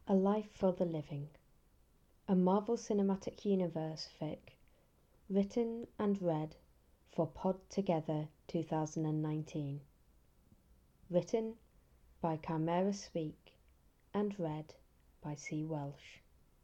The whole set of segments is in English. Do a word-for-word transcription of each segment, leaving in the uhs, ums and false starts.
A Life for the Living, a Marvel Cinematic Universe fic, written and read for Pod Together twenty nineteen. Written by Chimera Speak and read by C. Welsh.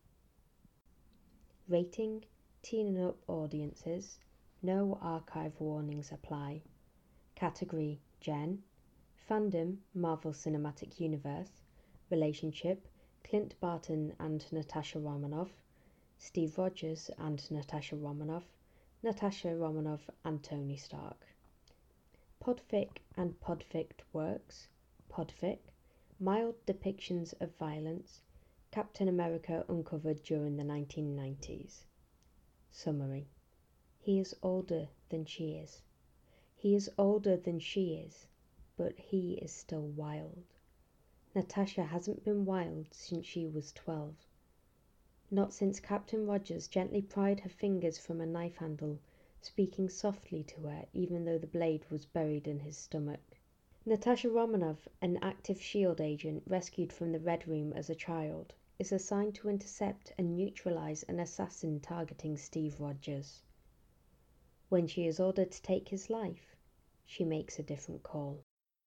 Rating: Teen and Up audiences. No archive warnings apply. Category: Gen. Fandom: Marvel Cinematic Universe. Relationship: Clint Barton and Natasha Romanoff. Steve Rogers and Natasha Romanoff. Natasha Romanoff and Tony Stark. Podfic and Podfict works. Podfic: mild depictions of violence. Captain America uncovered during the nineteen nineties. Summary: he is older than she is. He is older than she is, but he is still wild. Natasha hasn't been wild since she was twelve. Not since Captain Rogers gently pried her fingers from a knife handle, speaking softly to her even though the blade was buried in his stomach. Natasha Romanoff, an active SHIELD agent rescued from the Red Room as a child, is assigned to intercept and neutralize an assassin targeting Steve Rogers. When she is ordered to take his life, she makes a different call.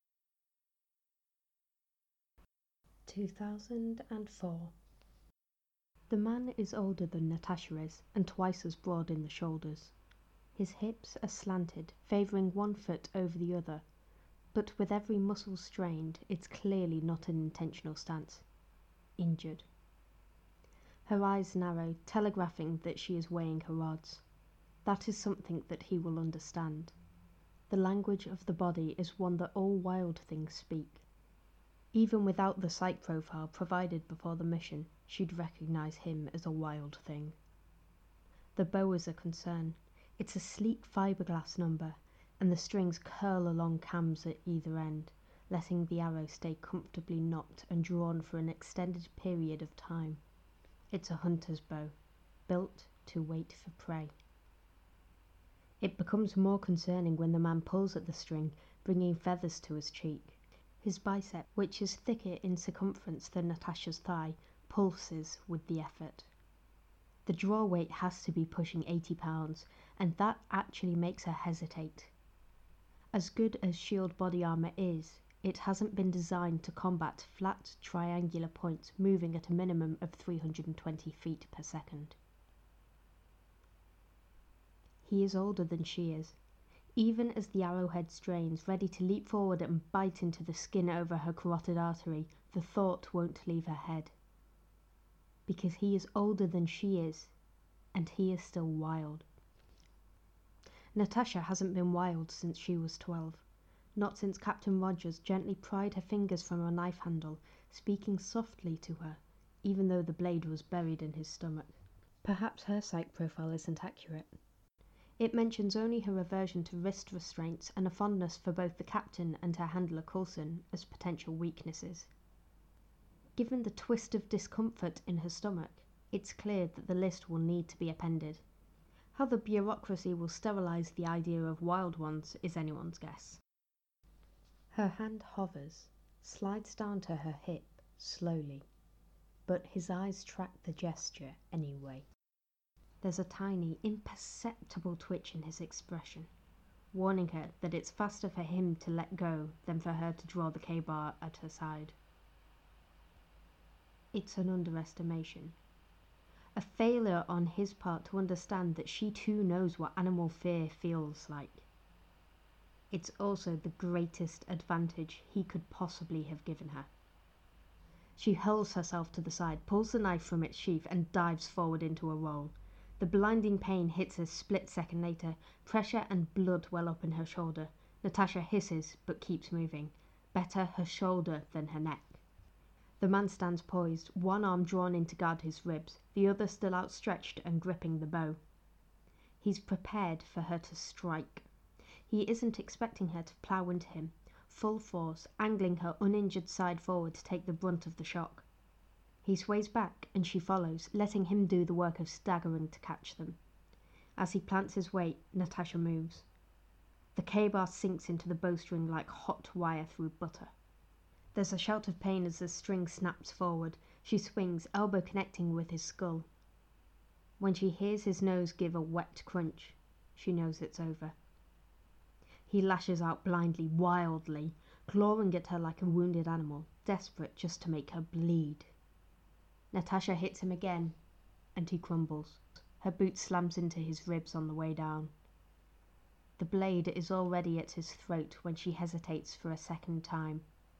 two thousand four. The man is older than Natasha is, and twice as broad in the shoulders. His hips are slanted, favouring one foot over the other, but with every muscle strained, it's clearly not an intentional stance. Injured. Her eyes narrow, telegraphing that she is weighing her odds. That is something that he will understand. The language of the body is one that all wild things speak. Even without the psych profile provided before the mission, she'd recognize him as a wild thing. The bow is a concern. It's a sleek fiberglass number, and the strings curl along cams at either end, letting the arrow stay comfortably knocked and drawn for an extended period of time. It's a hunter's bow, built to wait for prey. It becomes more concerning when the man pulls at the string, bringing feathers to his cheek. His bicep, which is thicker in circumference than Natasha's thigh, pulses with the effort. The draw weight has to be pushing eighty pounds, and that actually makes her hesitate. As good as SHIELD body armor is, it hasn't been designed to combat flat, triangular points moving at a minimum of three hundred twenty feet per second. He is older than she is. Even as the arrowhead strains, ready to leap forward and bite into the skin over her carotid artery, the thought won't leave her head. Because he is older than she is, and he is still wild. Natasha hasn't been wild since she was twelve. Not since Captain Rogers gently pried her fingers from a knife handle, speaking softly to her, even though the blade was buried in his stomach. Perhaps her psych profile isn't accurate. It mentions only her aversion to wrist restraints and a fondness for both the captain and her handler Coulson as potential weaknesses. Given the twist of discomfort in her stomach, it's clear that the list will need to be appended. How the bureaucracy will sterilize the idea of wild ones is anyone's guess. Her hand hovers, slides down to her hip, slowly, but his eyes track the gesture anyway. There's a tiny, imperceptible twitch in his expression, warning her that it's faster for him to let go than for her to draw the K-bar at her side. It's an underestimation. A failure on his part to understand that she too knows what animal fear feels like. It's also the greatest advantage he could possibly have given her. She hurls herself to the side, pulls the knife from its sheath, and dives forward into a roll. The blinding pain hits a split second later. Pressure and blood well up in her shoulder. Natasha hisses, but keeps moving. Better her shoulder than her neck. The man stands poised, one arm drawn in to guard his ribs, the other still outstretched and gripping the bow. He's prepared for her to strike. He isn't expecting her to plough into him, full force, angling her uninjured side forward to take the brunt of the shock. He sways back, and she follows, letting him do the work of staggering to catch them. As he plants his weight, Natasha moves. The K-bar sinks into the bowstring like hot wire through butter. There's a shout of pain as the string snaps forward, She swings, elbow connecting with his skull. When she hears his nose give a wet crunch, she knows it's over. He lashes out blindly, wildly, clawing at her like a wounded animal, desperate just to make her bleed. Natasha hits him again, and he crumbles. Her boot slams into his ribs on the way down. The blade is already at his throat when she hesitates for a second time.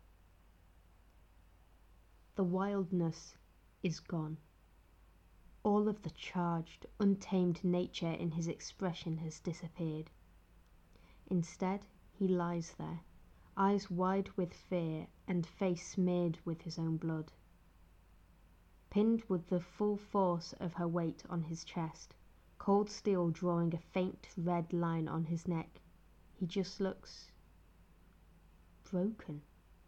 The wildness is gone. All of the charged, untamed nature in his expression has disappeared. Instead, he lies there, eyes wide with fear and face smeared with his own blood. Pinned with the full force of her weight on his chest, cold steel drawing a faint red line on his neck, he just looks broken.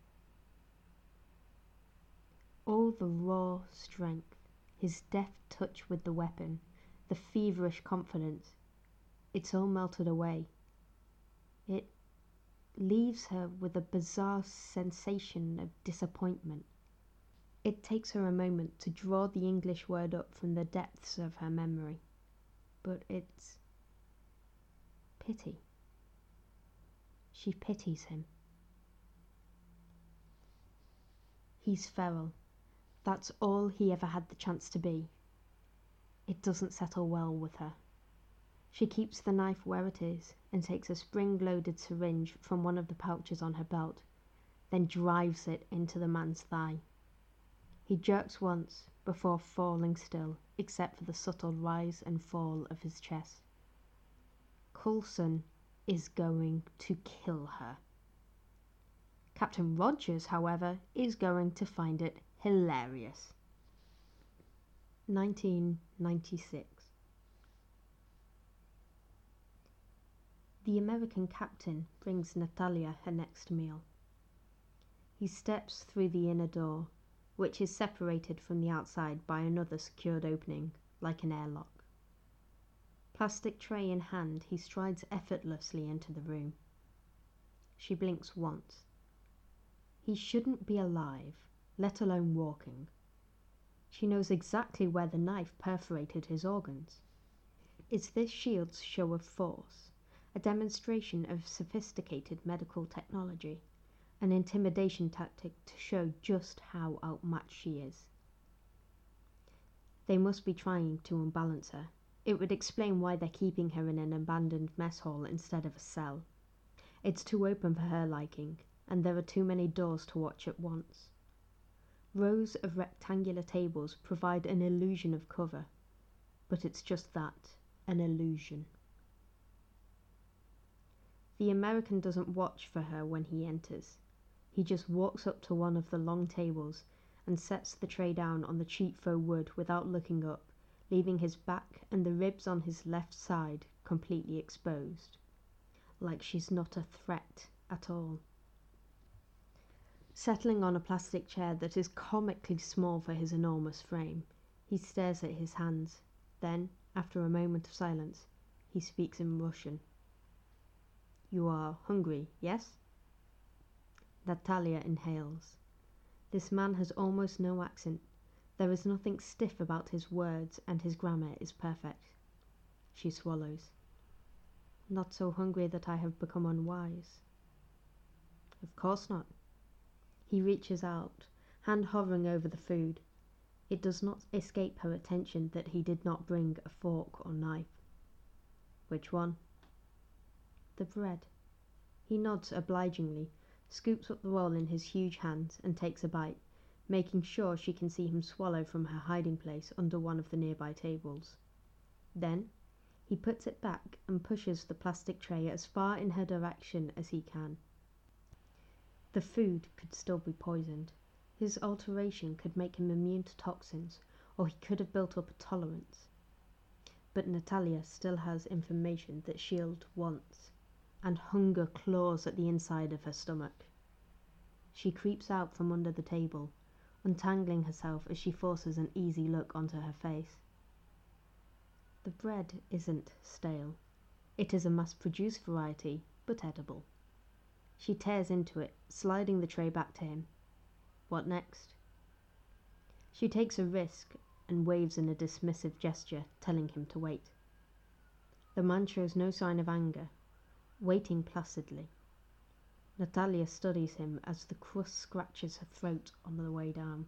All the raw strength, his deft touch with the weapon, the feverish confidence, it's all melted away. It leaves her with a bizarre sensation of disappointment. It takes her a moment to draw the English word up from the depths of her memory, but it's pity. She pities him. He's feral. That's all he ever had the chance to be. It doesn't settle well with her. She keeps the knife where it is and takes a spring-loaded syringe from one of the pouches on her belt, then drives it into the man's thigh. He jerks once before falling still, except for the subtle rise and fall of his chest. Coulson is going to kill her. Captain Rogers, however, is going to find it hilarious. nineteen ninety-six. The American captain brings Natalia her next meal. He steps through the inner door, which is separated from the outside by another secured opening, like an airlock. Plastic tray in hand, he strides effortlessly into the room. She blinks once. He shouldn't be alive, let alone walking. She knows exactly where the knife perforated his organs. Is this shield's show of force a demonstration of sophisticated medical technology, an intimidation tactic to show just how outmatched she is? They must be trying to unbalance her. It would explain why they're keeping her in an abandoned mess hall instead of a cell. It's too open for her liking, and there are too many doors to watch at once. Rows of rectangular tables provide an illusion of cover, but it's just that, an illusion. The American doesn't watch for her when he enters. He just walks up to one of the long tables and sets the tray down on the cheap faux wood without looking up, leaving his back and the ribs on his left side completely exposed, like she's not a threat at all. Settling on a plastic chair that is comically small for his enormous frame, he stares at his hands. Then, after a moment of silence, he speaks in Russian. "You are hungry, yes?" Natalia inhales. This man has almost no accent. There is nothing stiff about his words, and his grammar is perfect. She swallows. "Not so hungry that I have become unwise." "Of course not." He reaches out, hand hovering over the food. It does not escape her attention that he did not bring a fork or knife. "Which one?" "The bread." He nods obligingly, scoops up the roll in his huge hands, and takes a bite, making sure she can see him swallow from her hiding place under one of the nearby tables. Then, he puts it back and pushes the plastic tray as far in her direction as he can. The food could still be poisoned. His alteration could make him immune to toxins, or he could have built up a tolerance. But Natalia still has information that Shield wants, and hunger claws at the inside of her stomach. She creeps out from under the table, untangling herself as she forces an easy look onto her face. The bread isn't stale. It is a mass-produced variety, but edible. She tears into it, sliding the tray back to him. What next? She takes a risk and waves in a dismissive gesture, telling him to wait. The man shows no sign of anger, waiting placidly. Natalia studies him as the crust scratches her throat on the way down.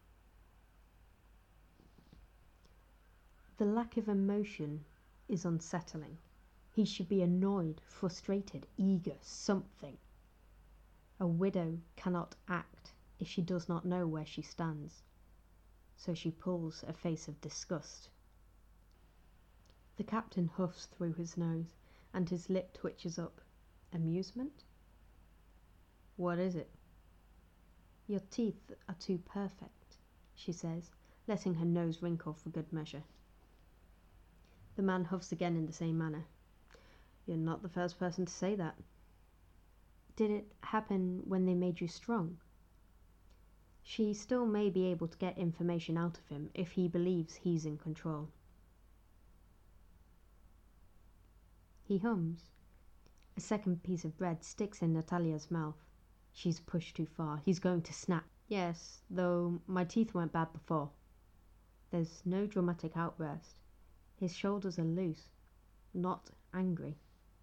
The lack of emotion is unsettling. He should be annoyed, frustrated, eager, something. A widow cannot act if she does not know where she stands, so she pulls a face of disgust. The captain huffs through his nose, and his lip twitches up. Amusement? What is it? Your teeth are too perfect, she says, letting her nose wrinkle for good measure. The man huffs again in the same manner. You're not the first person to say that. Did it happen when they made you strong? She still may be able to get information out of him if he believes he's in control. He hums. A second piece of bread sticks in Natalia's mouth. She's pushed too far. He's going to snap. Yes, though my teeth weren't bad before. There's no dramatic outburst. His shoulders are loose, not angry.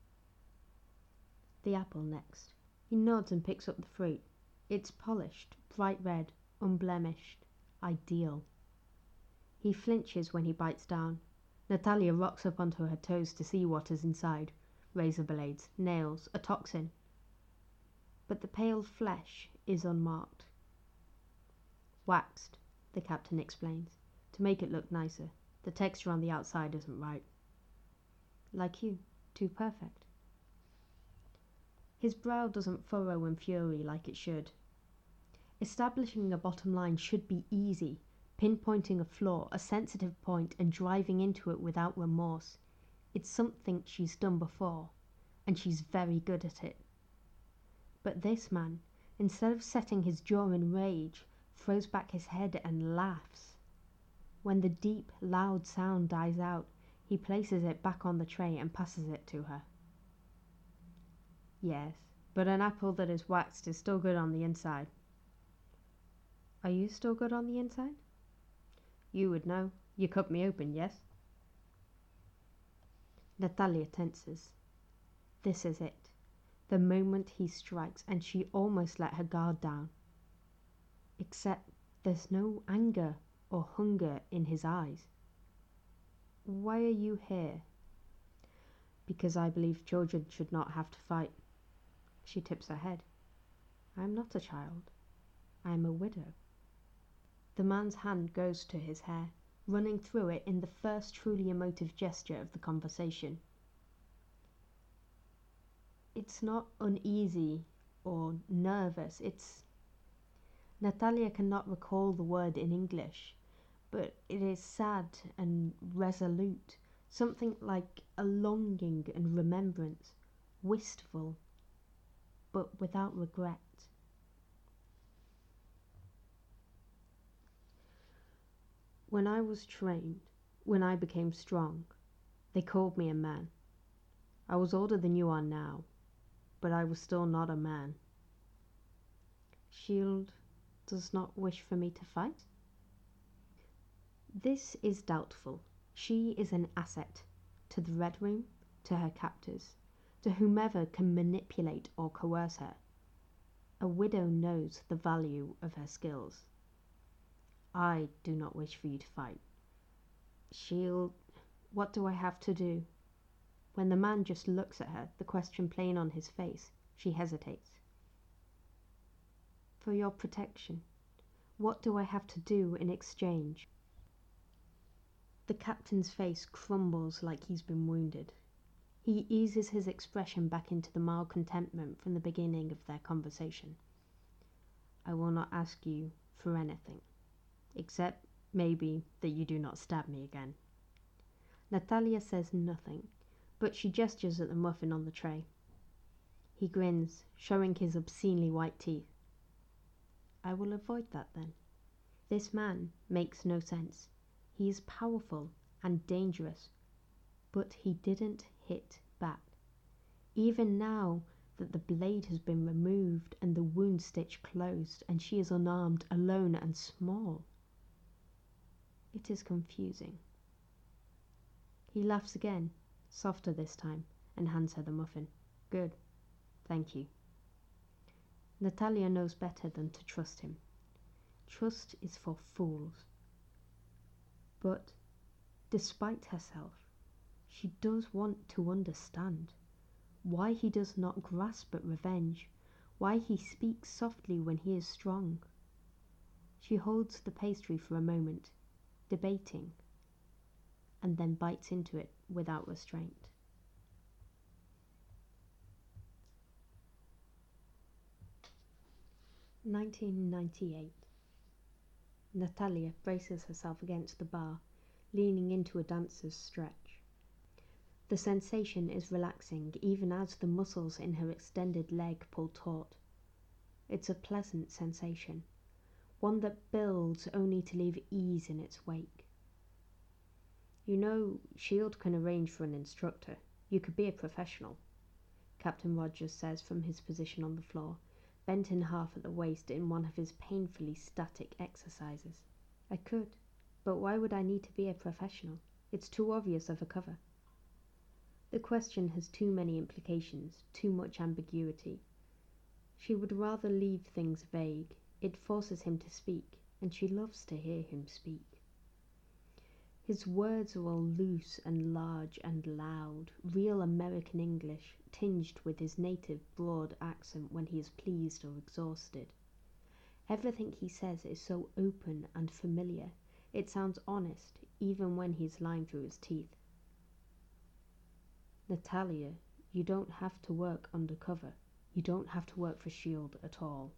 The apple next. He nods and picks up the fruit. It's polished, bright red, unblemished, ideal. He flinches when he bites down. Natalia rocks up onto her toes to see what is inside. Razor blades, nails, a toxin. But the pale flesh is unmarked. Waxed, the captain explains, to make it look nicer. The texture on the outside isn't right. Like you, too perfect. His brow doesn't furrow in fury like it should. Establishing a bottom line should be easy, pinpointing a flaw, a sensitive point, and driving into it without remorse. It's something she's done before, and she's very good at it. But this man, instead of setting his jaw in rage, throws back his head and laughs. When the deep, loud sound dies out, he places it back on the tray and passes it to her. Yes, but an apple that is waxed is still good on the inside. Are you still good on the inside? You would know. You cut me open, yes? Natalia tenses. This is it. The moment he strikes, and she almost let her guard down. Except there's no anger or hunger in his eyes. Why are you here? Because I believe children should not have to fight. She tips her head. I am not a child. I am a widow. The man's hand goes to his hair, running through it in the first truly emotive gesture of the conversation. It's not uneasy or nervous, it's... Natalia cannot recall the word in English, but it is sad and resolute, something like a longing and remembrance, wistful, but without regret. When I was trained, when I became strong, they called me a man. I was older than you are now, but I was still not a man. Shield does not wish for me to fight? This is doubtful. She is an asset to the Red Room, to her captors, to whomever can manipulate or coerce her. A widow knows the value of her skills. I do not wish for you to fight. Shield, what do I have to do? When the man just looks at her, the question plain on his face, she hesitates. For your protection, what do I have to do in exchange? The captain's face crumbles like he's been wounded. He eases his expression back into the mild contentment from the beginning of their conversation. I will not ask you for anything, except maybe that you do not stab me again. Natalia says nothing, but she gestures at the muffin on the tray. He grins, showing his obscenely white teeth. I will avoid that then. This man makes no sense. He is powerful and dangerous, but he didn't hit back. Even now that the blade has been removed and the wound stitch closed and she is unarmed, alone and small, It is confusing. He laughs again, softer this time, and hands her the muffin. Good. Thank you. Natalia knows better than to trust him. Trust is for fools. But, despite herself, she does want to understand why he does not grasp at revenge, why he speaks softly when he is strong. She holds the pastry for a moment, debating, and then bites into it without restraint. nineteen ninety-eight. Natalia braces herself against the bar, leaning into a dancer's stretch. The sensation is relaxing even as the muscles in her extended leg pull taut. It's a pleasant sensation, one that builds only to leave ease in its wake. You know, Shield can arrange for an instructor. You could be a professional, Captain Rogers says from his position on the floor, bent in half at the waist in one of his painfully static exercises. I could, but why would I need to be a professional? It's too obvious of a cover. The question has too many implications, too much ambiguity. She would rather leave things vague. It forces him to speak, and she loves to hear him speak. His words are all loose and large and loud, real American English, tinged with his native broad accent when he is pleased or exhausted. Everything he says is so open and familiar, it sounds honest, even when he's lying through his teeth. Natalia, you don't have to work undercover. You don't have to work for Shield at all.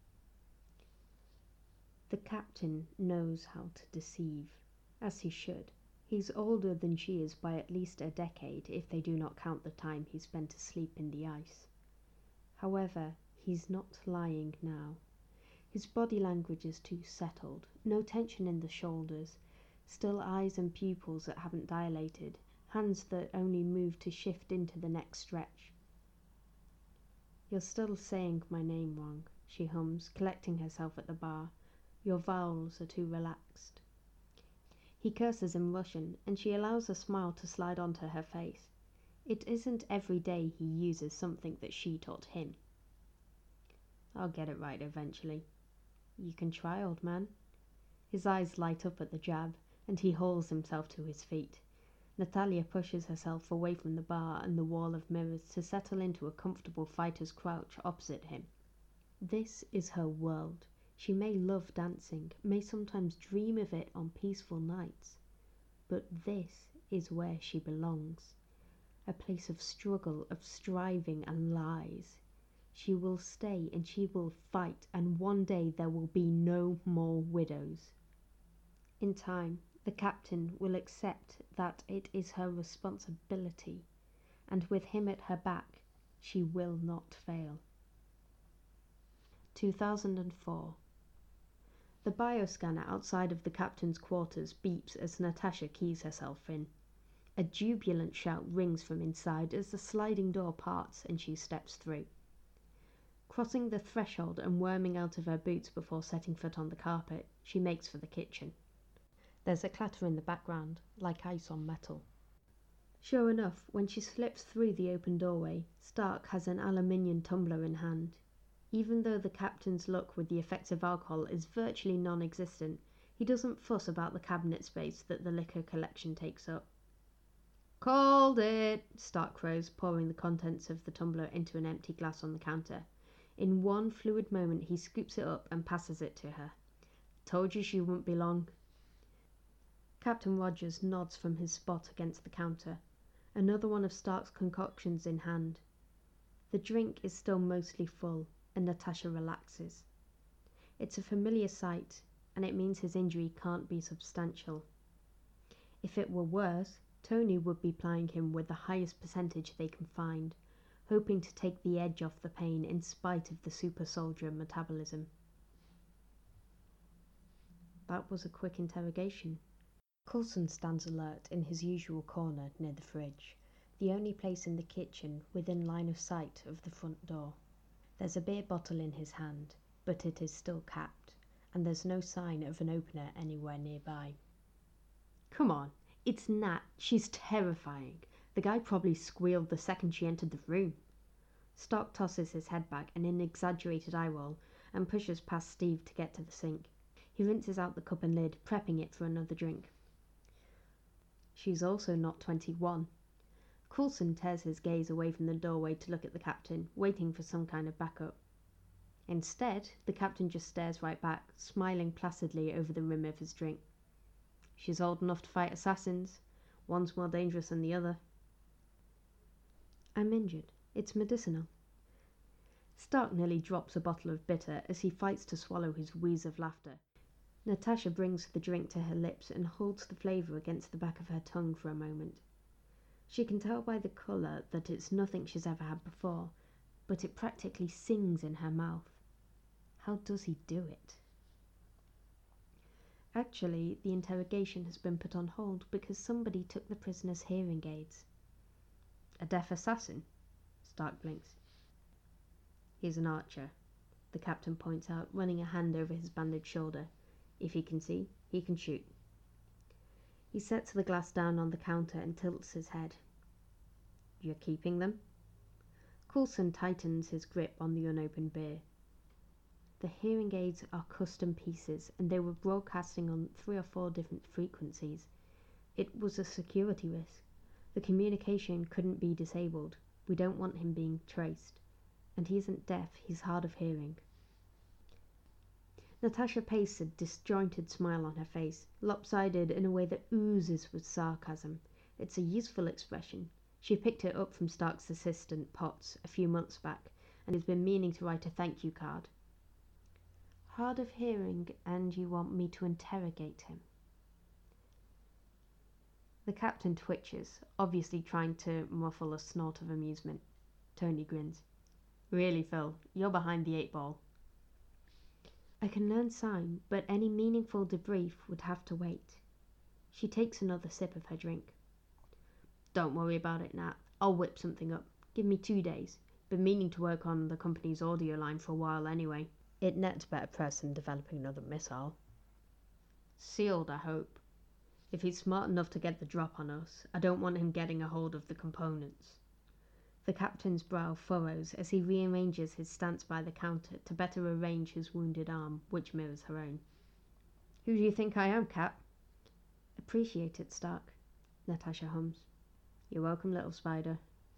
The captain knows how to deceive, as he should. He's older than she is by at least a decade, if they do not count the time he spent asleep in the ice. However, he's not lying now. His body language is too settled, no tension in the shoulders, still eyes and pupils that haven't dilated, hands that only move to shift into the next stretch. You're still saying my name wrong, she hums, collecting herself at the bar. Your vowels are too relaxed. He curses in Russian, and she allows a smile to slide onto her face. It isn't every day he uses something that she taught him. I'll get it right eventually. You can try, old man. His eyes light up at the jab, and he hauls himself to his feet. Natalia pushes herself away from the bar and the wall of mirrors to settle into a comfortable fighter's crouch opposite him. This is her world. She may love dancing, may sometimes dream of it on peaceful nights, but this is where she belongs. A place of struggle, of striving and lies. She will stay and she will fight, and one day there will be no more widows. In time, the captain will accept that it is her responsibility, and with him at her back, she will not fail. two thousand four. The bioscanner outside of the captain's quarters beeps as Natasha keys herself in. A jubilant shout rings from inside as the sliding door parts and she steps through. Crossing the threshold and worming out of her boots before setting foot on the carpet, she makes for the kitchen. There's a clatter in the background, like ice on metal. Sure enough, when she slips through the open doorway, Stark has an aluminium tumbler in hand. Even though the captain's look with the effects of alcohol is virtually non-existent, he doesn't fuss about the cabinet space that the liquor collection takes up. "Called it!" Stark crows, pouring the contents of the tumbler into an empty glass on the counter. In one fluid moment he scoops it up and passes it to her. "Told you she wouldn't be long." Captain Rogers nods from his spot against the counter, another one of Stark's concoctions in hand. The drink is still mostly full, and Natasha relaxes. It's a familiar sight, and it means his injury can't be substantial. If it were worse, Tony would be plying him with the highest percentage they can find, hoping to take the edge off the pain in spite of the super soldier metabolism. That was a quick interrogation. Coulson stands alert in his usual corner near the fridge, the only place in the kitchen within line of sight of the front door. There's a beer bottle in his hand, but it is still capped, and there's no sign of an opener anywhere nearby. Come on, it's Nat. She's terrifying. The guy probably squealed the second she entered the room. Stark tosses his head back in an exaggerated eye roll and pushes past Steve to get to the sink. He rinses out the cup and lid, prepping it for another drink. She's also not twenty-one. Coulson tears his gaze away from the doorway to look at the captain, waiting for some kind of backup. Instead, the captain just stares right back, smiling placidly over the rim of his drink. She's old enough to fight assassins. One's more dangerous than the other. I'm injured. It's medicinal. Stark nearly drops a bottle of bitter as he fights to swallow his wheeze of laughter. Natasha brings the drink to her lips and holds the flavour against the back of her tongue for a moment. She can tell by the colour that it's nothing she's ever had before, but it practically sings in her mouth. How does he do it? Actually, the interrogation has been put on hold because somebody took the prisoner's hearing aids. A deaf assassin? Stark blinks. He's an archer, the captain points out, running a hand over his bandaged shoulder. If he can see, he can shoot. He sets the glass down on the counter and tilts his head. You're keeping them? Coulson tightens his grip on the unopened beer. The hearing aids are custom pieces, and they were broadcasting on three or four different frequencies. It was a security risk. The communication couldn't be disabled. We don't want him being traced. And he isn't deaf, he's hard of hearing. Natasha pastes a disjointed smile on her face, lopsided in a way that oozes with sarcasm. It's a useful expression. She picked it up from Stark's assistant, Potts, a few months back, and has been meaning to write a thank you card. Hard of hearing, and you want me to interrogate him? The captain twitches, obviously trying to muffle a snort of amusement. Tony grins. Really, Phil, you're behind the eight ball. I can learn sign, but any meaningful debrief would have to wait. She takes another sip of her drink. Don't worry about it, Nat. I'll whip something up. Give me two days. Been meaning to work on the company's audio line for a while anyway. It nets better press than developing another missile. Sealed, I hope. If he's smart enough to get the drop on us, I don't want him getting a hold of the components. The captain's brow furrows as he rearranges his stance by the counter to better arrange his wounded arm, which mirrors her own. Who do you think I am, Cap? Appreciate it, Stark, Natasha hums. You're welcome, little spider.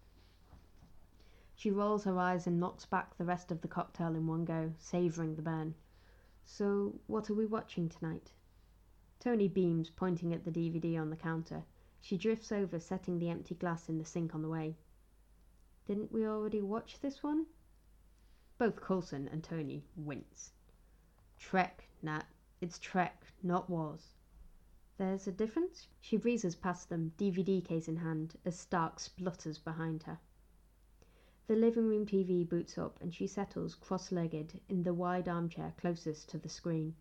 She rolls her eyes and knocks back the rest of the cocktail in one go, savouring the burn. So, what are we watching tonight? Tony beams, pointing at the D V D on the counter. She drifts over, setting the empty glass in the sink on the way. Didn't we already watch this one? Both Coulson and Tony wince. Trek, Nat. It's Trek, not Wars. There's a difference? She breezes past them, D V D case in hand, as Stark splutters behind her. The living room T V boots up and she settles cross-legged in the wide armchair closest to the screen.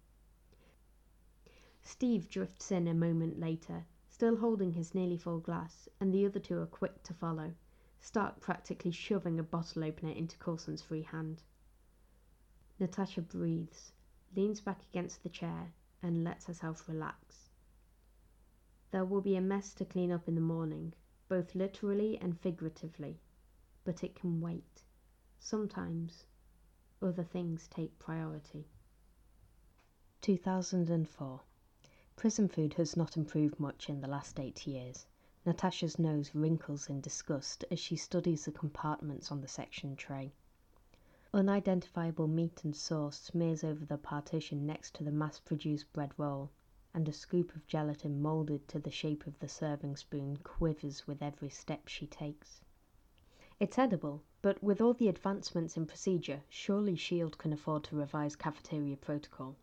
Steve drifts in a moment later, still holding his nearly full glass, and the other two are quick to follow, Stark practically shoving a bottle opener into Coulson's free hand. Natasha breathes, leans back against the chair, and lets herself relax. There will be a mess to clean up in the morning, both literally and figuratively. But it can wait. Sometimes other things take priority. two thousand four. Prison food has not improved much in the last eight years. Natasha's nose wrinkles in disgust as she studies the compartments on the section tray. Unidentifiable meat and sauce smears over the partition next to the mass-produced bread roll, and a scoop of gelatin moulded to the shape of the serving spoon quivers with every step she takes. It's edible, but with all the advancements in procedure, surely SHIELD can afford to revise cafeteria protocol.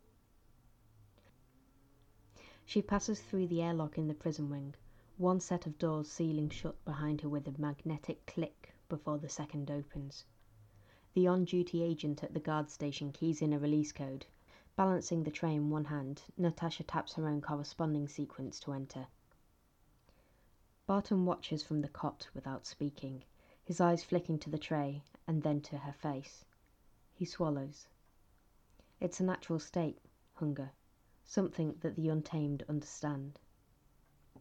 She passes through the airlock in the prison wing, one set of doors sealing shut behind her with a magnetic click before the second opens. The on-duty agent at the guard station keys in a release code. Balancing the tray in one hand, Natasha taps her own corresponding sequence to enter. Barton watches from the cot without speaking, his eyes flicking to the tray and then to her face. He swallows. It's a natural state, hunger, something that the untamed understand.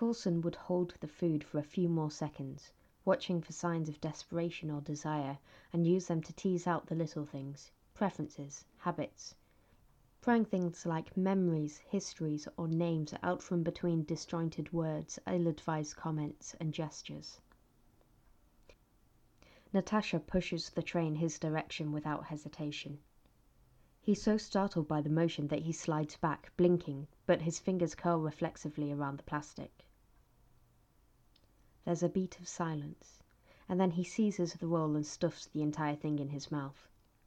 Coulson would hold the food for a few more seconds, watching for signs of desperation or desire, and use them to tease out the little things, preferences, habits, prying things like memories, histories, or names out from between disjointed words, ill-advised comments, and gestures. Natasha pushes the tray in his direction without hesitation. He's so startled by the motion that he slides back, blinking, but his fingers curl reflexively around the plastic. There's a beat of silence, and then he seizes the roll and stuffs the entire thing in his mouth.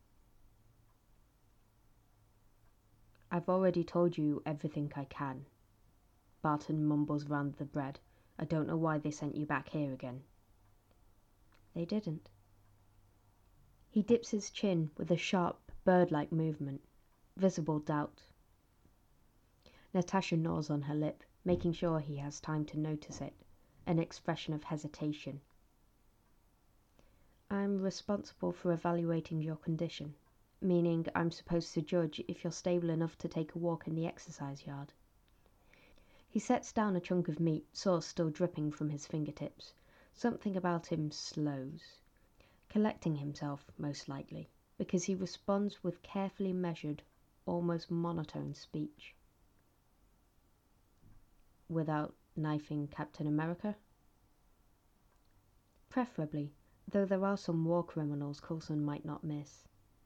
I've already told you everything I can. Barton mumbles round the bread. I don't know why they sent you back here again. They didn't. He dips his chin with a sharp, bird-like movement. Visible doubt. Natasha gnaws on her lip, making sure he has time to notice it. An expression of hesitation. I'm responsible for evaluating your condition, meaning I'm supposed to judge if you're stable enough to take a walk in the exercise yard. He sets down a chunk of meat, sauce still dripping from his fingertips. Something about him slows. Collecting himself, most likely, because he responds with carefully measured, almost monotone speech. Without knifing Captain America? Preferably, though there are some war criminals Coulson might not miss.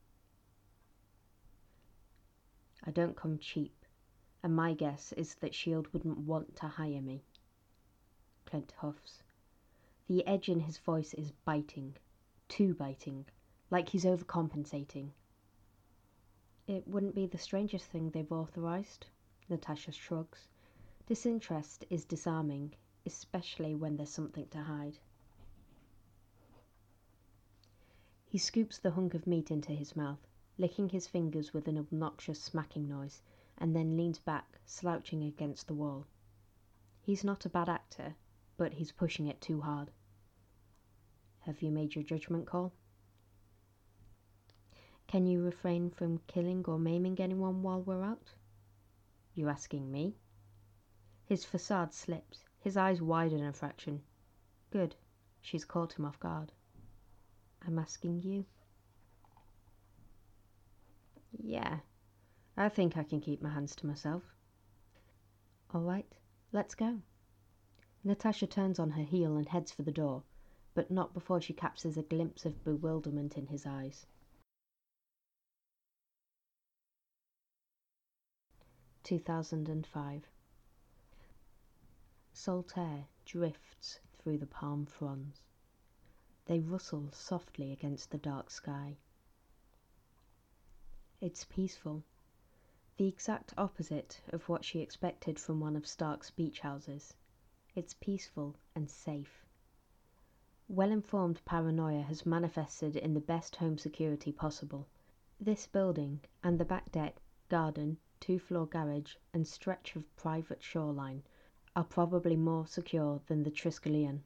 I don't come cheap, and my guess is that S H I E L D wouldn't want to hire me. Clint huffs. The edge in his voice is biting, too biting, like he's overcompensating. It wouldn't be the strangest thing they've authorized, Natasha shrugs. Disinterest is disarming, especially when there's something to hide. He scoops the hunk of meat into his mouth, licking his fingers with an obnoxious smacking noise, and then leans back, slouching against the wall. He's not a bad actor, but he's pushing it too hard. Have you made your judgment call? Can you refrain from killing or maiming anyone while we're out? You asking me? His facade slips, his eyes widen a fraction. Good, she's caught him off guard. I'm asking you. Yeah, I think I can keep my hands to myself. All right, let's go. Natasha turns on her heel and heads for the door, but not before she captures a glimpse of bewilderment in his eyes. two thousand five. Salt air drifts through the palm fronds. They rustle softly against the dark sky. It's peaceful, the exact opposite of what she expected from one of Stark's beach houses. It's peaceful and safe. Well-informed paranoia has manifested in the best home security possible. This building and the back deck, garden, two-floor garage and stretch of private shoreline are probably more secure than the Triskelion.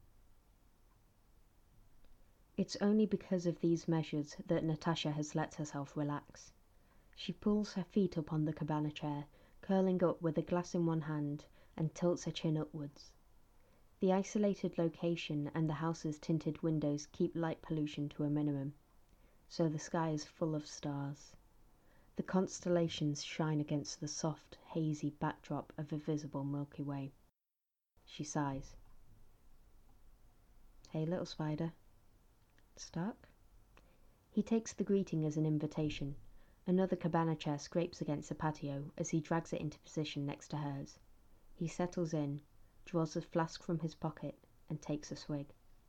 It's only because of these measures that Natasha has let herself relax. She pulls her feet up on the cabana chair, curling up with a glass in one hand, and tilts her chin upwards. The isolated location and the house's tinted windows keep light pollution to a minimum, so the sky is full of stars. The constellations shine against the soft, hazy backdrop of a visible Milky Way. She sighs. Hey, little spider. Stark? He takes the greeting as an invitation. Another cabana chair scrapes against the patio as he drags it into position next to hers. He settles in, draws a flask from his pocket, and takes a swig.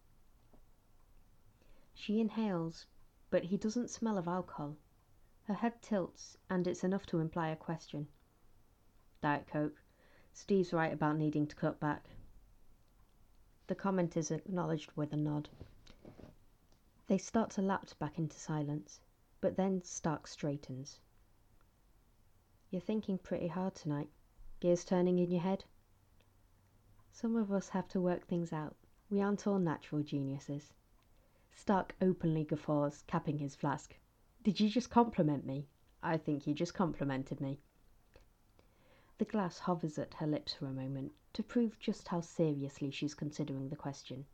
She inhales, but he doesn't smell of alcohol. Her head tilts, and it's enough to imply a question. Diet Coke. Steve's right about needing to cut back. The comment is acknowledged with a nod. They start to lapse back into silence, but then Stark straightens. You're thinking pretty hard tonight. Gears turning in your head? Some of us have to work things out. We aren't all natural geniuses. Stark openly guffaws, capping his flask. Did you just compliment me? I think you just complimented me. The glass hovers at her lips for a moment to prove just how seriously she's considering the question.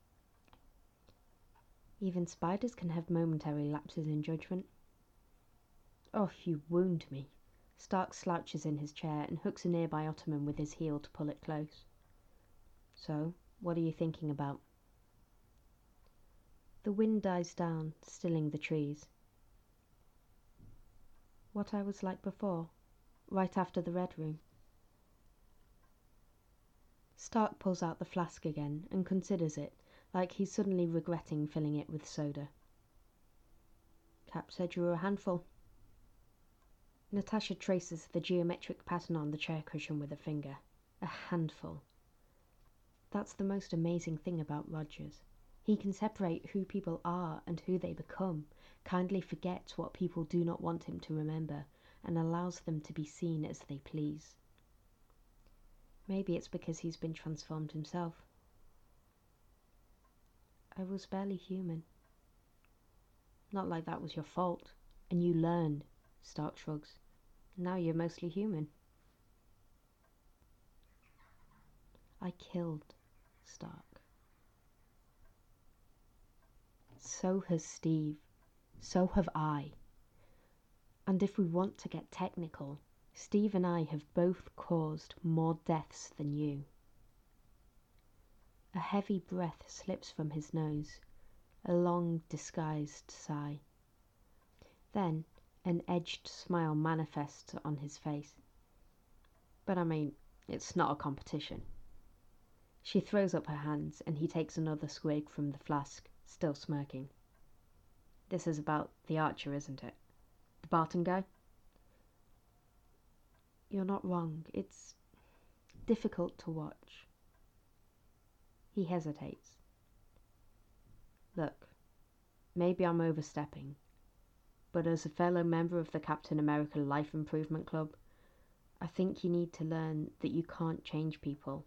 Even spiders can have momentary lapses in judgment. Oh, you wound me. Stark slouches in his chair and hooks a nearby ottoman with his heel to pull it close. So, what are you thinking about? The wind dies down, stilling the trees. What I was like before, right after the Red Room. Stark pulls out the flask again and considers it, like he's suddenly regretting filling it with soda. Cap said you were a handful. Natasha traces the geometric pattern on the chair cushion with a finger. A handful. That's the most amazing thing about Rogers. He can separate who people are and who they become, kindly forgets what people do not want him to remember, and allows them to be seen as they please. Maybe it's because he's been transformed himself. I was barely human. Not like that was your fault. And you learned, Stark shrugs. Now you're mostly human. I killed Stark. So has Steve. So have I. And if we want to get technical, Steve and I have both caused more deaths than you. A heavy breath slips from his nose, a long, disguised sigh. Then an edged smile manifests on his face. But I mean, it's not a competition. She throws up her hands and he takes another swig from the flask, still smirking. This is about the archer, isn't it? The Barton guy? You're not wrong. It's difficult to watch. He hesitates. Look, maybe I'm overstepping, but as a fellow member of the Captain America Life Improvement Club, I think you need to learn that you can't change people.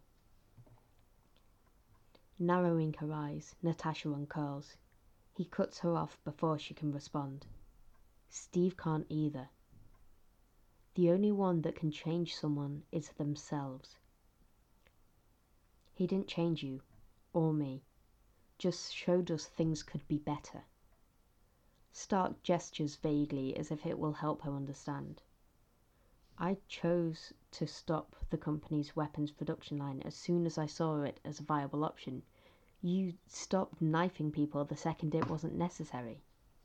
Narrowing her eyes, Natasha uncurls. He cuts her off before she can respond. Steve can't either. The only one that can change someone is themselves. He didn't change you, or me, just showed us things could be better. Stark gestures vaguely as if it will help her understand. I chose to stop the company's weapons production line as soon as I saw it as a viable option. You stopped knifing people the second it wasn't necessary.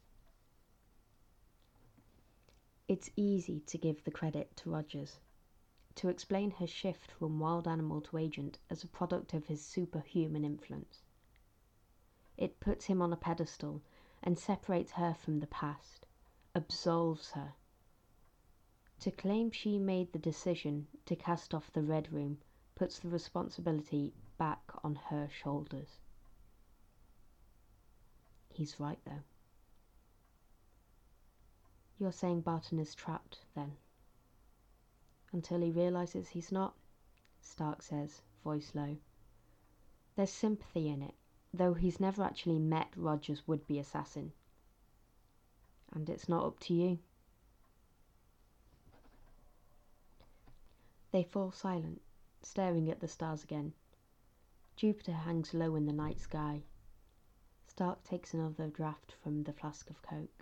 It's easy to give the credit to Rogers, to explain her shift from wild animal to agent as a product of his superhuman influence. It puts him on a pedestal and separates her from the past, absolves her. To claim she made the decision to cast off the Red Room puts the responsibility back on her shoulders. He's right, though. You're saying Barton is trapped, then? Until he realizes he's not, Stark says, voice low. There's sympathy in it, though he's never actually met Rogers' would-be assassin. And it's not up to you. They fall silent, staring at the stars again. Jupiter hangs low in the night sky. Stark takes another draught from the flask of Coke.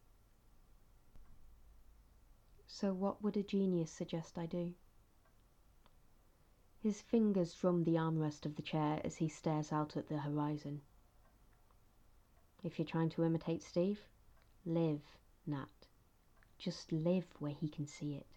So what would a genius suggest I do? His fingers drum the armrest of the chair as he stares out at the horizon. If you're trying to imitate Steve, live, Nat. Just live where he can see it.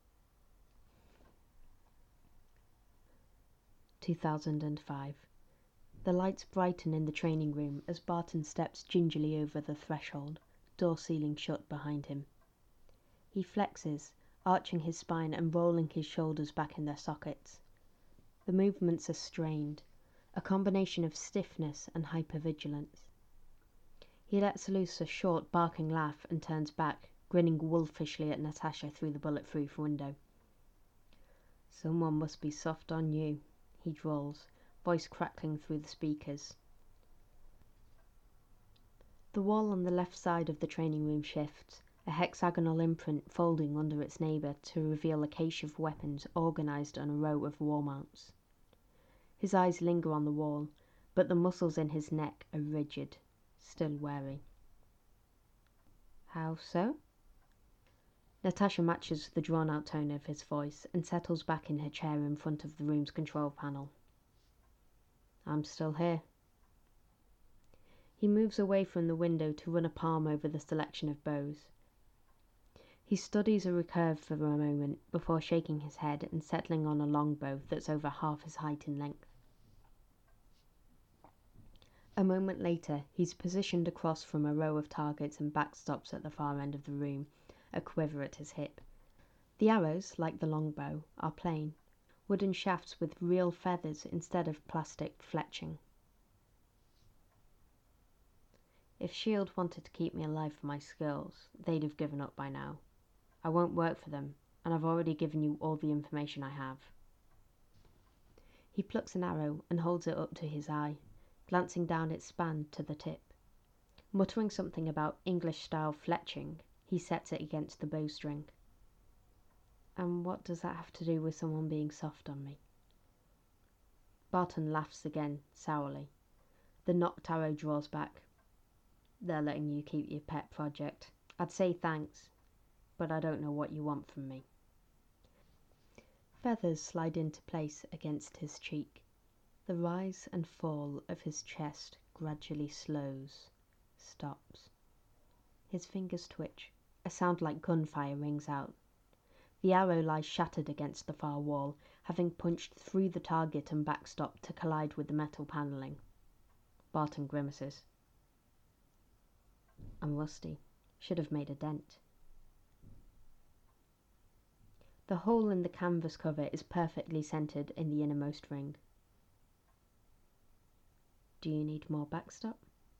two thousand five. The lights brighten in the training room as Barton steps gingerly over the threshold, door sealing shut behind him. He flexes, arching his spine and rolling his shoulders back in their sockets. The movements are strained, a combination of stiffness and hypervigilance. He lets loose a short, barking laugh and turns back, grinning wolfishly at Natasha through the bullet-proof window. Someone must be soft on you, he drawls, voice crackling through the speakers. The wall on the left side of the training room shifts, a hexagonal imprint folding under its neighbour to reveal a cache of weapons organised on a row of wall mounts. His eyes linger on the wall, but the muscles in his neck are rigid, still wary. How so? Natasha matches the drawn-out tone of his voice and settles back in her chair in front of the room's control panel. I'm still here. He moves away from the window to run a palm over the selection of bows. He studies a recurve for a moment before shaking his head and settling on a longbow that's over half his height in length. A moment later, he's positioned across from a row of targets and backstops at the far end of the room, a quiver at his hip. The arrows, like the longbow, are plain, wooden shafts with real feathers instead of plastic fletching. If S H I E L D wanted to keep me alive for my skills, they'd have given up by now. I won't work for them, and I've already given you all the information I have. He plucks an arrow and holds it up to his eye, glancing down its span to the tip. Muttering something about English-style fletching, he sets it against the bowstring. And what does that have to do with someone being soft on me? Barton laughs again, sourly. The nocked arrow draws back. They're letting you keep your pet project. I'd say thanks, but I don't know what you want from me. Feathers slide into place against his cheek. The rise and fall of his chest gradually slows, stops. His fingers twitch. A sound like gunfire rings out. The arrow lies shattered against the far wall, having punched through the target and backstop to collide with the metal panelling. Barton grimaces. I'm rusty. Should have made a dent. The hole in the canvas cover is perfectly centered in the innermost ring. Do you need more backstop?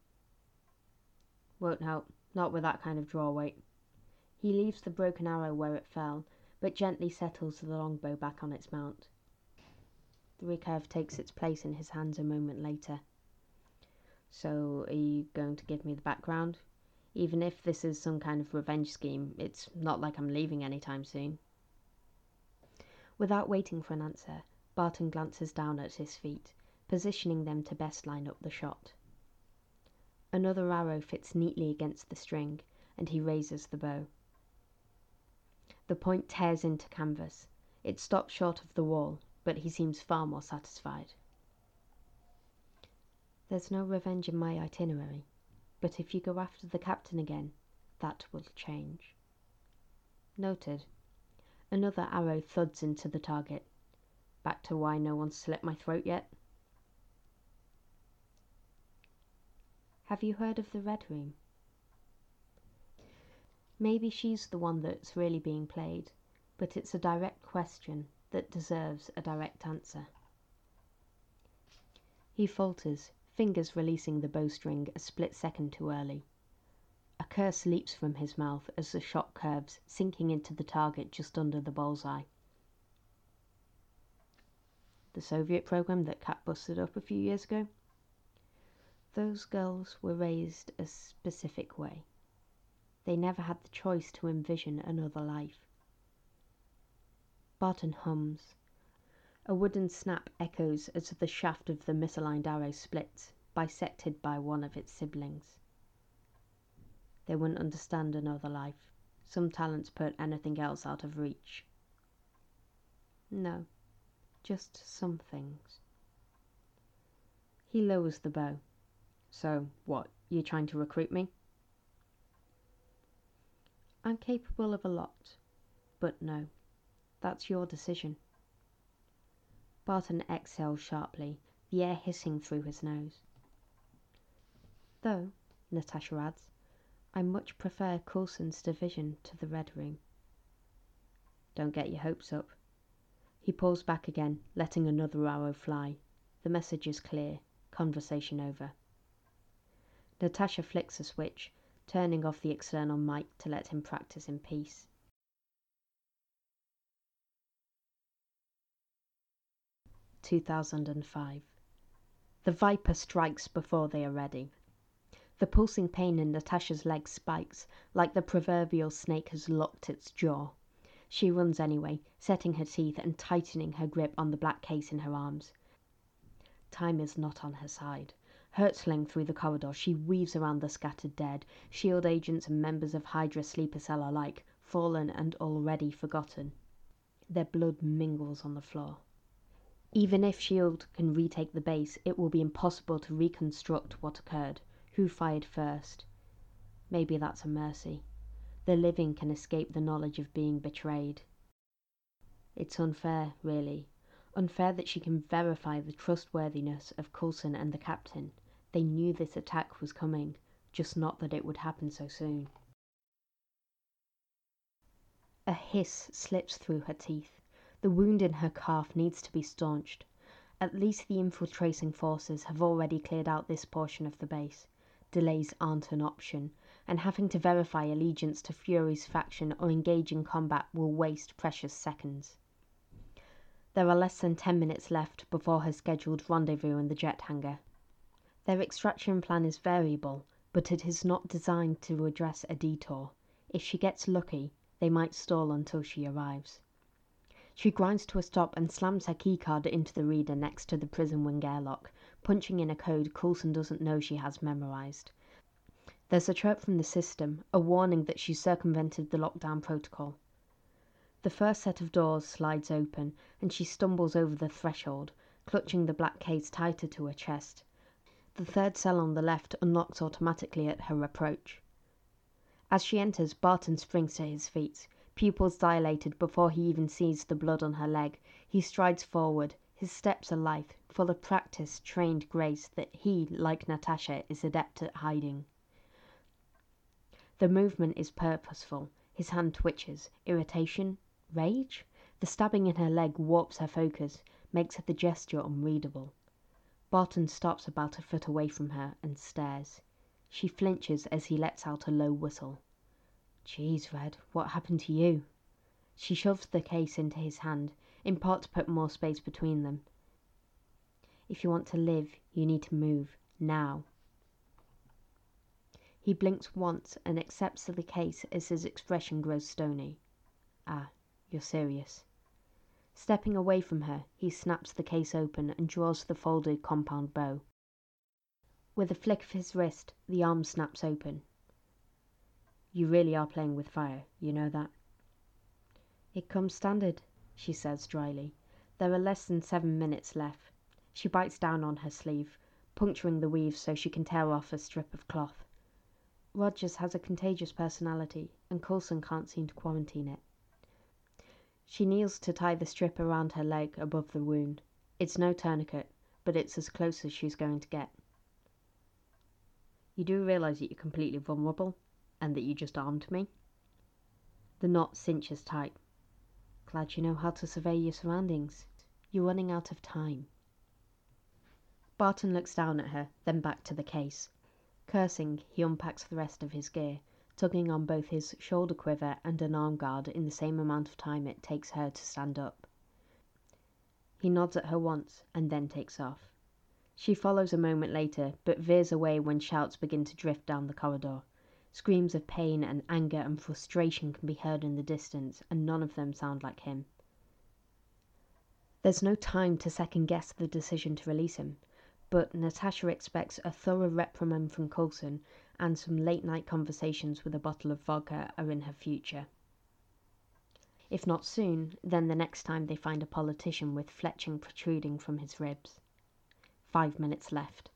Won't help, not with that kind of draw weight. He leaves the broken arrow where it fell, but gently settles the longbow back on its mount. The recurve takes its place in his hands a moment later. So, are you going to give me the background? Even if this is some kind of revenge scheme, it's not like I'm leaving anytime soon. Without waiting for an answer, Barton glances down at his feet, positioning them to best line up the shot. Another arrow fits neatly against the string, and he raises the bow. The point tears into canvas. It stops short of the wall, but he seems far more satisfied. There's no revenge in my itinerary, but if you go after the captain again, that will change. Noted. Another arrow thuds into the target. Back to why no one's slit my throat yet? Have you heard of the Red Room? Maybe she's the one that's really being played, but it's a direct question that deserves a direct answer. He falters, fingers releasing the bowstring a split second too early. A curse leaps from his mouth as the shot curves, sinking into the target just under the bullseye. The Soviet program that Kat busted up a few years ago? Those girls were raised a specific way. They never had the choice to envision another life. Barton hums. A wooden snap echoes as the shaft of the misaligned arrow splits, bisected by one of its siblings. They wouldn't understand another life. Some talents put anything else out of reach. No, just some things. He lowers the bow. So, what, you trying to recruit me? I'm capable of a lot, but no, that's your decision. Barton exhales sharply, the air hissing through his nose. Though, Natasha adds, I much prefer Coulson's division to the Red Room. Don't get your hopes up. He pulls back again, letting another arrow fly. The message is clear. Conversation over. Natasha flicks a switch, turning off the external mic to let him practice in peace. two thousand five. The Viper strikes before they are ready. The pulsing pain in Natasha's leg spikes, like the proverbial snake has locked its jaw. She runs anyway, setting her teeth and tightening her grip on the black case in her arms. Time is not on her side. Hurtling through the corridor, she weaves around the scattered dead, SHIELD agents and members of Hydra sleeper cell alike, fallen and already forgotten. Their blood mingles on the floor. Even if SHIELD can retake the base, it will be impossible to reconstruct what occurred. Who fired first? Maybe that's a mercy. The living can escape the knowledge of being betrayed. It's unfair, really. Unfair that she can verify the trustworthiness of Coulson and the captain. They knew this attack was coming, just not that it would happen so soon. A hiss slips through her teeth. The wound in her calf needs to be staunched. At least the infiltrating forces have already cleared out this portion of the base. Delays aren't an option, and having to verify allegiance to Fury's faction or engage in combat will waste precious seconds. There are less than ten minutes left before her scheduled rendezvous in the jet hangar. Their extraction plan is variable, but it is not designed to address a detour. If she gets lucky, they might stall until she arrives. She grinds to a stop and slams her keycard into the reader next to the prison wing airlock, punching in a code Coulson doesn't know she has memorized. There's a chirp from the system, a warning that she's circumvented the lockdown protocol. The first set of doors slides open, and she stumbles over the threshold, clutching the black case tighter to her chest. The third cell on the left unlocks automatically at her approach. As she enters, Barton springs to his feet. Pupils dilated before he even sees the blood on her leg. He strides forward, his steps are lithe, full of practice, trained grace that he, like Natasha, is adept at hiding. The movement is purposeful. His hand twitches. Irritation? Rage? The stabbing in her leg warps her focus, makes the gesture unreadable. Barton stops about a foot away from her and stares. She flinches as he lets out a low whistle. "Geez, Red, what happened to you?" She shoves the case into his hand, in part to put more space between them. "If you want to live, you need to move. Now." He blinks once and accepts the case as his expression grows stony. "Ah, you're serious." Stepping away from her, he snaps the case open and draws the folded compound bow. With a flick of his wrist, the arm snaps open. "You really are playing with fire, you know that?" "It comes standard," she says dryly. There are less than seven minutes left. She bites down on her sleeve, puncturing the weave so she can tear off a strip of cloth. Rogers has a contagious personality, and Coulson can't seem to quarantine it. She kneels to tie the strip around her leg above the wound. It's no tourniquet, but it's as close as she's going to get. "You do realize that you're completely vulnerable, and that you just armed me?" The knot cinches tight. "Glad you know how to survey your surroundings. You're running out of time." Barton looks down at her, then back to the case. Cursing, he unpacks the rest of his gear, tugging on both his shoulder quiver and an arm guard in the same amount of time it takes her to stand up. He nods at her once, and then takes off. She follows a moment later, but veers away when shouts begin to drift down the corridor. Screams of pain and anger and frustration can be heard in the distance, and none of them sound like him. There's no time to second-guess the decision to release him, but Natasha expects a thorough reprimand from Coulson, and some late-night conversations with a bottle of vodka are in her future. If not soon, then the next time they find a politician with fletching protruding from his ribs. Five minutes left.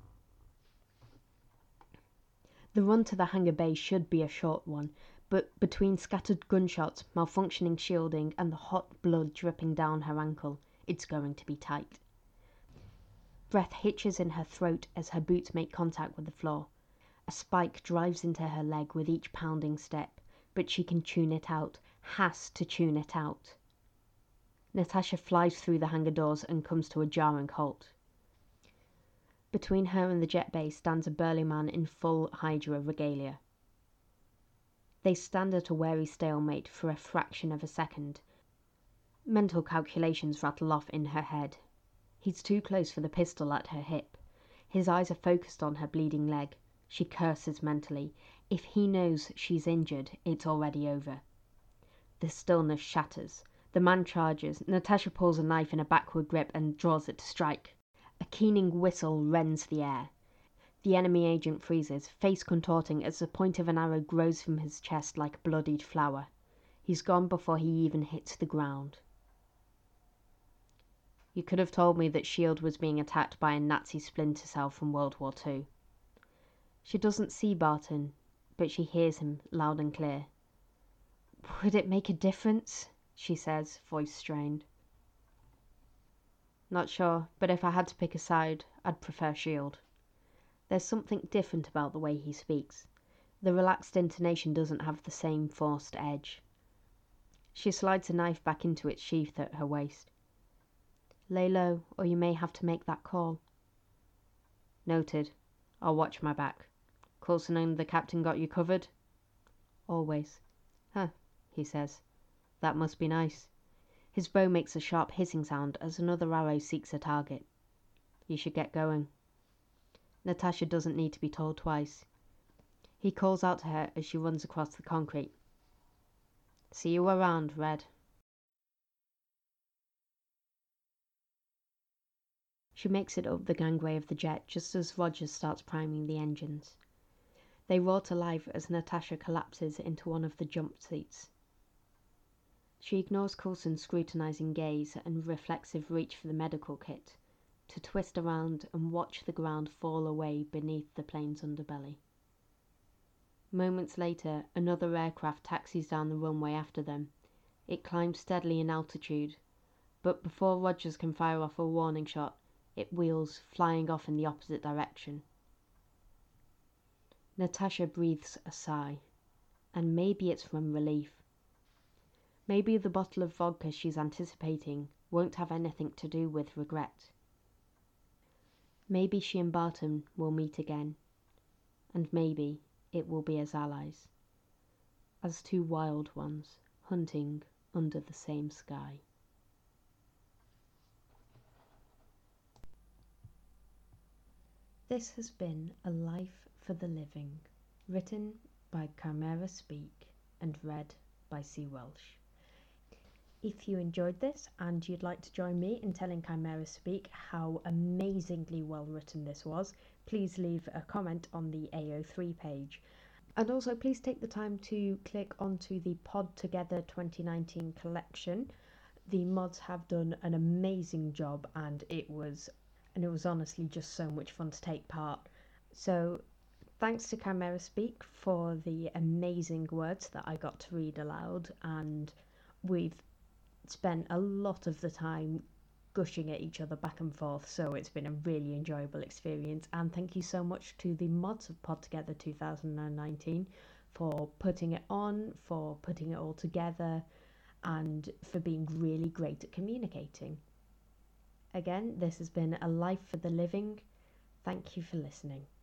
The run to the hangar bay should be a short one, but between scattered gunshots, malfunctioning shielding, and the hot blood dripping down her ankle, it's going to be tight. Breath hitches in her throat as her boots make contact with the floor. A spike drives into her leg with each pounding step, but she can tune it out, has to tune it out. Natasha flies through the hangar doors and comes to a jarring halt. Between her and the jet bay stands a burly man in full Hydra regalia. They stand at a wary stalemate for a fraction of a second. Mental calculations rattle off in her head. He's too close for the pistol at her hip. His eyes are focused on her bleeding leg. She curses mentally. If he knows she's injured, it's already over. The stillness shatters. The man charges. Natasha pulls a knife in a backward grip and draws it to strike. A keening whistle rends the air. The enemy agent freezes, face contorting as the point of an arrow grows from his chest like a bloodied flower. He's gone before he even hits the ground. You could have told me that S H I E L D was being attacked by a Nazi splinter cell from World War Two. She doesn't see Barton, but she hears him loud and clear. Would it make a difference? She says, voice strained. Not sure, but if I had to pick a side, I'd prefer S H I E L D. There's something different about the way he speaks. The relaxed intonation doesn't have the same forced edge. She slides a knife back into its sheath at her waist. Lay low, or you may have to make that call. Noted. I'll watch my back. Coulson and the captain got you covered? Always. Huh, he says. That must be nice. His bow makes a sharp hissing sound as another arrow seeks a target. You should get going. Natasha doesn't need to be told twice. He calls out to her as she runs across the concrete. See you around, Red. She makes it up the gangway of the jet just as Rogers starts priming the engines. They roar to life as Natasha collapses into one of the jump seats. She ignores Coulson's scrutinizing gaze and reflexive reach for the medical kit, to twist around and watch the ground fall away beneath the plane's underbelly. Moments later, another aircraft taxis down the runway after them. It climbs steadily in altitude, but before Rogers can fire off a warning shot, it wheels, flying off in the opposite direction. Natasha breathes a sigh, and maybe it's from relief. Maybe the bottle of vodka she's anticipating won't have anything to do with regret. Maybe she and Barton will meet again, and maybe it will be as allies, as two wild ones hunting under the same sky. This has been A Life for the Living, written by Chimera Speak and read by C. Welsh. If you enjoyed this and you'd like to join me in telling Chimera Speak how amazingly well written this was, please leave a comment on the A O three page. And also please take the time to click onto the Pod Together twenty nineteen collection. The mods have done an amazing job and it was and it was honestly just so much fun to take part. So thanks to Chimera Speak for the amazing words that I got to read aloud, and we've spent a lot of the time gushing at each other back and forth, so it's been a really enjoyable experience. And thank you so much to the mods of Pod Together two thousand nineteen for putting it on, for putting it all together, and for being really great at communicating. Again, this has been A Life for the Living. Thank you for listening.